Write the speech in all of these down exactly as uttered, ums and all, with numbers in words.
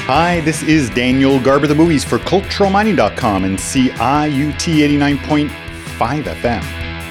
Hi, this is Daniel Garber, the movies for Cultural Mining dot com and C I U T eighty-nine point five F M.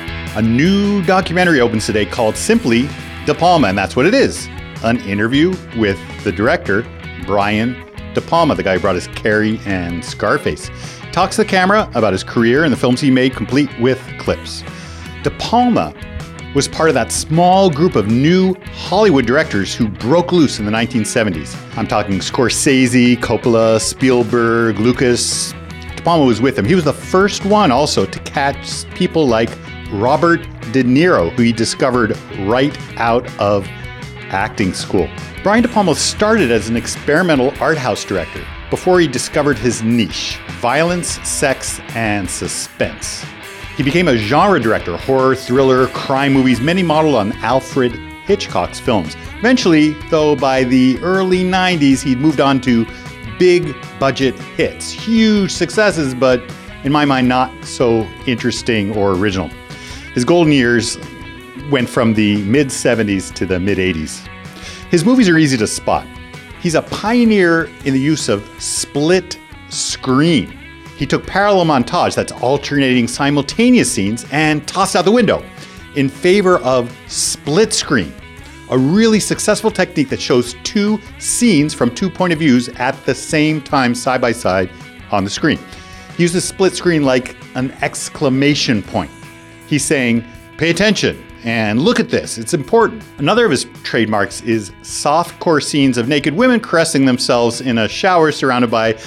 A new documentary opens today called simply De Palma, and that's what it is. An interview with the director, Brian De Palma, the guy who brought us Carrie and Scarface. Talks to the camera about his career and the films he made, complete with clips. De Palma was part of that small group of new Hollywood directors who broke loose in the nineteen seventies. I'm talking Scorsese, Coppola, Spielberg, Lucas. De Palma was with them. He was the first one also to catch people like Robert De Niro, who he discovered right out of acting school. Brian De Palma started as an experimental art house director before he discovered his niche, violence, sex, and suspense. He became a genre director, horror, thriller, crime movies, many modeled on Alfred Hitchcock's films. Eventually, though, by the early nineties, he'd moved on to big budget hits, huge successes, but in my mind, not so interesting or original. His golden years went from the mid-seventies to the mid-eighties. His movies are easy to spot. He's a pioneer in the use of split screen. He took parallel montage, that's alternating simultaneous scenes, and tossed out the window in favor of split screen, a really successful technique that shows two scenes from two point of views at the same time, side by side on the screen. He uses split screen like an exclamation point. He's saying, pay attention and look at this, it's important. Another of his trademarks is softcore scenes of naked women caressing themselves in a shower surrounded by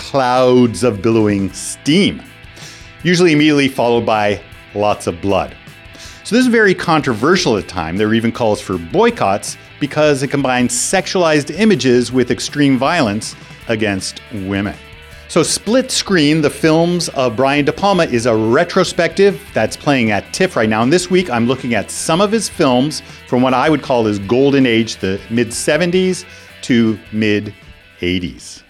clouds of billowing steam, usually immediately followed by lots of blood. So this is very controversial at the time. There were even calls for boycotts because it combines sexualized images with extreme violence against women. So Split Screen, the films of Brian De Palma, is a retrospective that's playing at TIFF right now. And this week I'm looking at some of his films from what I would call his golden age, the mid-seventies to mid-eighties.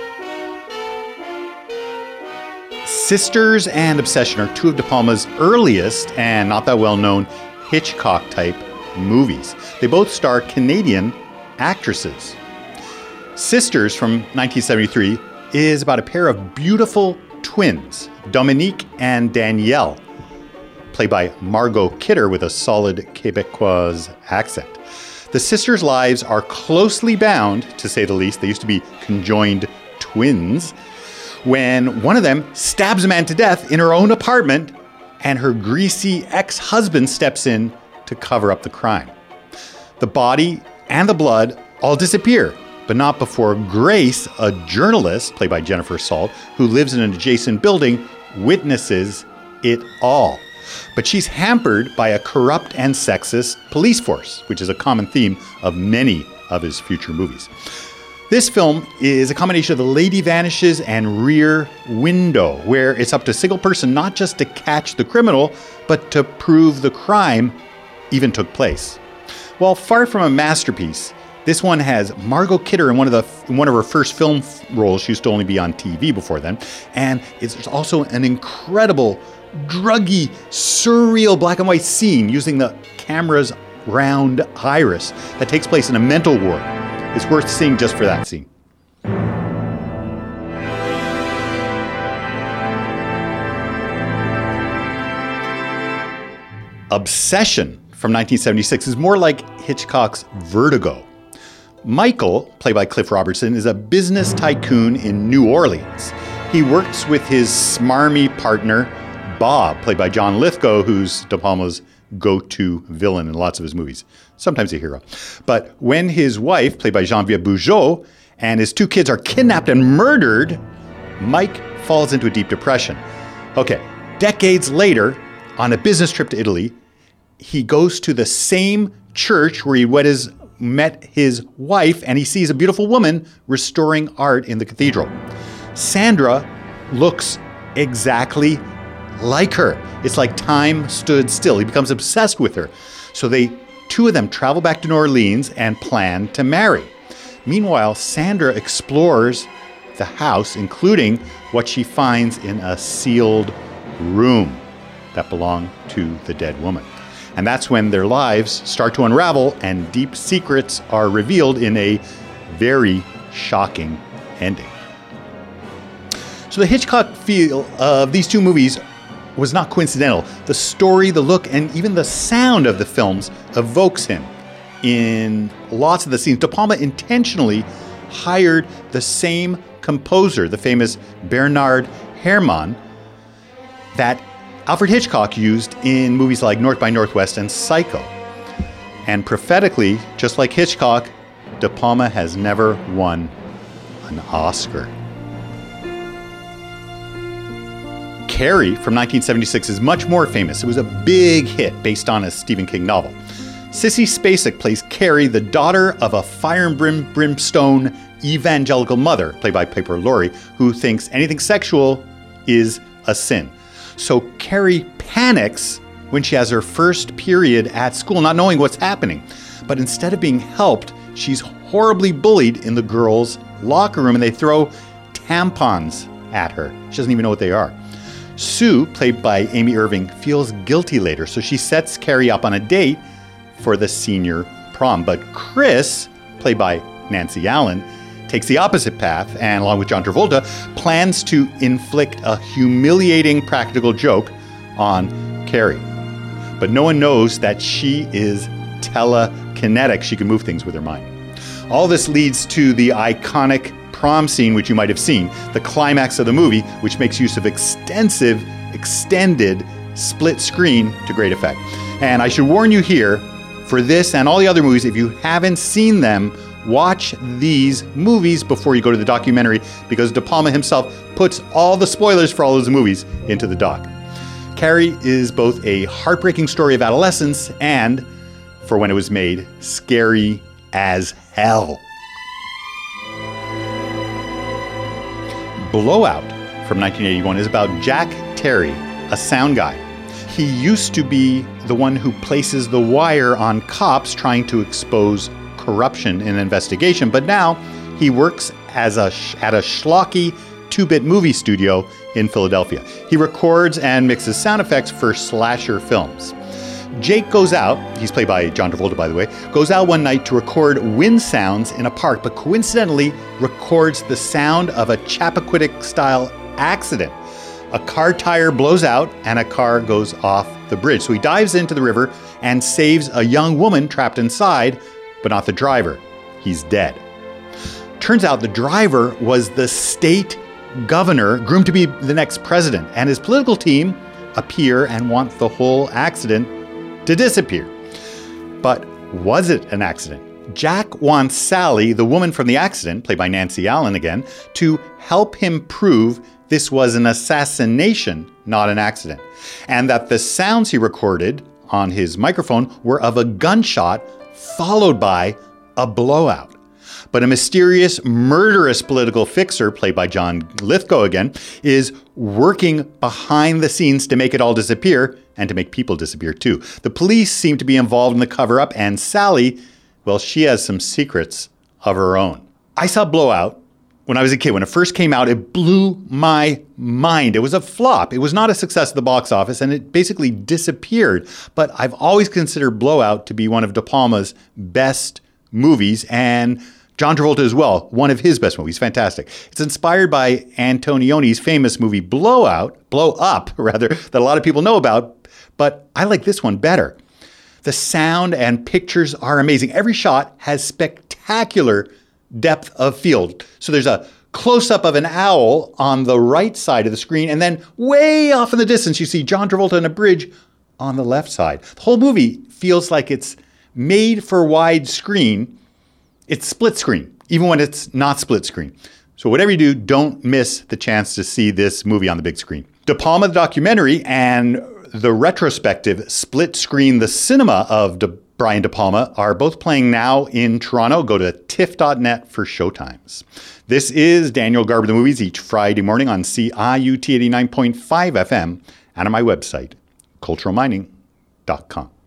Sisters and Obsession are two of De Palma's earliest and not that well-known Hitchcock-type movies. They both star Canadian actresses. Sisters from nineteen seventy-three is about a pair of beautiful twins, Dominique and Danielle, played by Margot Kidder with a solid Quebecois accent. The sisters' lives are closely bound, to say the least. They used to be conjoined twins, when one of them stabs a man to death in her own apartment and her greasy ex-husband steps in to cover up the crime. The body and the blood all disappear, but not before Grace, a journalist, played by Jennifer Salt, who lives in an adjacent building, witnesses it all. But she's hampered by a corrupt and sexist police force, which is a common theme of many of his future movies. This film is a combination of The Lady Vanishes and Rear Window, where it's up to a single person not just to catch the criminal, but to prove the crime even took place. While far from a masterpiece, this one has Margot Kidder in one of the in one of her first film roles. She used to only be on T V before then. And it's also an incredible, druggy, surreal black and white scene using the camera's round iris that takes place in a mental ward. It's worth seeing just for that scene. Obsession from nineteen seventy-six is more like Hitchcock's Vertigo. Michael, played by Cliff Robertson, is a business tycoon in New Orleans. He works with his smarmy partner, Bob, played by John Lithgow, who's De Palma's go-to villain in lots of his movies, sometimes a hero. But when his wife, played by Geneviève Bujold, and his two kids are kidnapped and murdered, Mike falls into a deep depression. Okay, decades later, on a business trip to Italy, he goes to the same church where he met his, met his wife, and he sees a beautiful woman restoring art in the cathedral. Sandra looks exactly like her. It's like time stood still. He becomes obsessed with her. So they, two of them travel back to New Orleans and plan to marry. Meanwhile, Sandra explores the house, including what she finds in a sealed room that belonged to the dead woman. And that's when their lives start to unravel and deep secrets are revealed in a very shocking ending. So the Hitchcock feel of these two movies was not coincidental. The story, the look, and even the sound of the films evokes him in lots of the scenes. De Palma intentionally hired the same composer, the famous Bernard Herrmann, that Alfred Hitchcock used in movies like North by Northwest and Psycho. And prophetically, just like Hitchcock, De Palma has never won an Oscar. Carrie from nineteen seventy-six is much more famous. It was a big hit based on a Stephen King novel. Sissy Spacek plays Carrie, the daughter of a fire and brim, brimstone evangelical mother, played by Piper Laurie, who thinks anything sexual is a sin. So Carrie panics when she has her first period at school, not knowing what's happening. But instead of being helped, she's horribly bullied in the girls' locker room, and they throw tampons at her. She doesn't even know what they are. Sue, played by Amy Irving, feels guilty later, so she sets Carrie up on a date for the senior prom. But Chris, played by Nancy Allen, takes the opposite path and, along with John Travolta, plans to inflict a humiliating practical joke on Carrie. But no one knows that she is telekinetic. She can move things with her mind. All this leads to the iconic prom scene, which you might have seen, the climax of the movie, which makes use of extensive, extended split screen to great effect. And I should warn you here, for this and all the other movies, if you haven't seen them, watch these movies before you go to the documentary, because De Palma himself puts all the spoilers for all those movies into the doc. Carrie is both a heartbreaking story of adolescence and, for when it was made, scary as hell. Blowout from nineteen eighty-one is about Jack Terry, a sound guy. He used to be the one who places the wire on cops trying to expose corruption in an investigation, but now he works as a at a schlocky two-bit movie studio in Philadelphia. He records and mixes sound effects for slasher films. Jake goes out, he's played by John Travolta, by the way, goes out one night to record wind sounds in a park, but coincidentally records the sound of a Chappaquiddick-style accident. A car tire blows out and a car goes off the bridge. So he dives into the river and saves a young woman trapped inside, but not the driver. He's dead. Turns out the driver was the state governor, groomed to be the next president, and his political team appear and want the whole accident to disappear. But was it an accident? Jack wants Sally, the woman from the accident, played by Nancy Allen again, to help him prove this was an assassination, not an accident, and that the sounds he recorded on his microphone were of a gunshot followed by a blowout. But a mysterious, murderous political fixer, played by John Lithgow again, is working behind the scenes to make it all disappear and to make people disappear too. The police seem to be involved in the cover-up, and Sally, well, she has some secrets of her own. I saw Blowout when I was a kid. When it first came out, it blew my mind. It was a flop. It was not a success at the box office, and it basically disappeared. But I've always considered Blowout to be one of De Palma's best movies, and John Travolta as well, one of his best movies. Fantastic. It's inspired by Antonioni's famous movie Blowout, Blow Up, rather, that a lot of people know about, but I like this one better. The sound and pictures are amazing. Every shot has spectacular depth of field. So there's a close-up of an owl on the right side of the screen, and then way off in the distance, you see John Travolta in a bridge on the left side. The whole movie feels like it's made for widescreen. It's split screen, even when it's not split screen. So whatever you do, don't miss the chance to see this movie on the big screen. De Palma, the documentary, and the retrospective split screen, the cinema of De- Brian De Palma, are both playing now in Toronto. Go to tiff dot net for showtimes. This is Daniel Garber the Movies, each Friday morning on C I U T eighty-nine point five F M and on my website, cultural mining dot com.